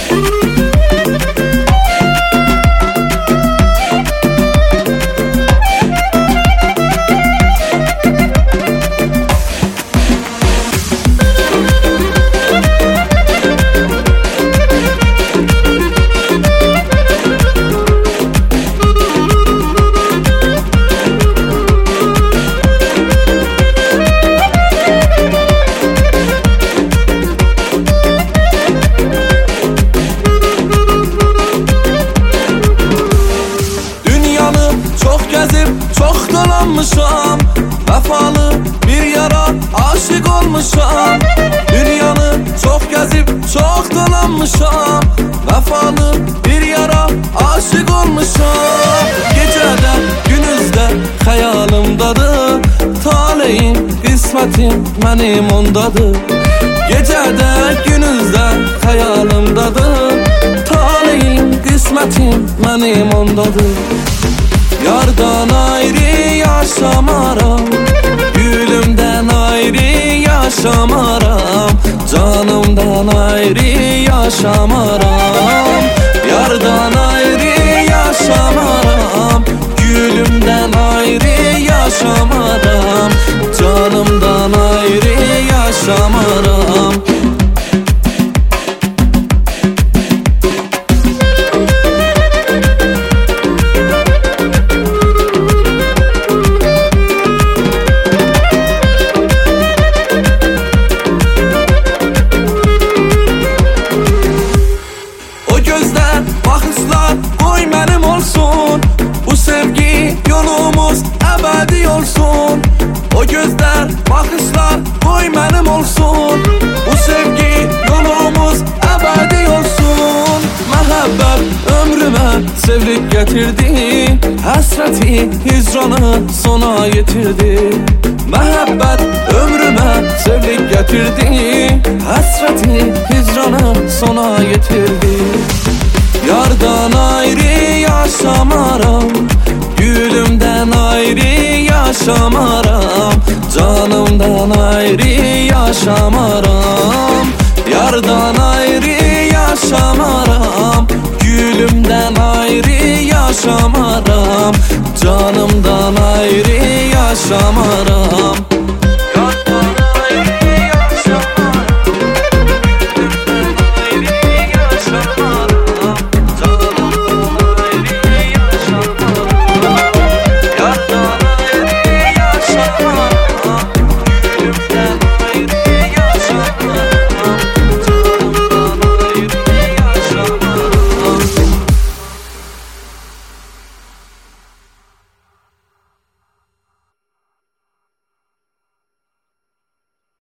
Çok dolanmışam, vefalı bir yara aşık olmuşam. Dünyanı çok gezip çok dolanmışam, vefalı bir yara aşık olmuşam. Gecede gündüzde hayalimdadır, taleyim kısmetim benim ondadır. Gecede gündüzde hayalimdadır, taleyim kısmetim benim ondadır. Yardan ayrı yaşamaram, gülümden ayrı yaşamaram, canımdan ayrı yaşamaram. Yardan ayrı yaşamaram, gülümden ayrı yaşamaram, canımdan ayrı yaşamaram. Bakışlar koy benim olsun, bu sevgi yolumuz ebedi olsun. O gözler bakışlar koy benim olsun, bu sevgi yolumuz ebedi olsun. Mehabbet ömrüme sevlik getirdi, hasreti hicranı sona getirdi. Mehabbet ömrüme sevlik getirdi, hasreti hicranı sona getirdi. Yardan ayrı yaşamaram, gülümden ayrı yaşamaram, canımdan ayrı yaşamaram. Yardan ayrı yaşamaram, gülümden ayrı yaşamaram, canımdan ayrı yaşamaram.